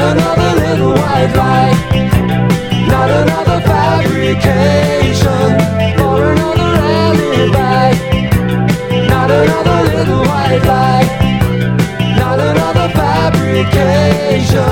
another little white lie. Not another fabrication or another alibi. Not another little white lie. Not another fabrication.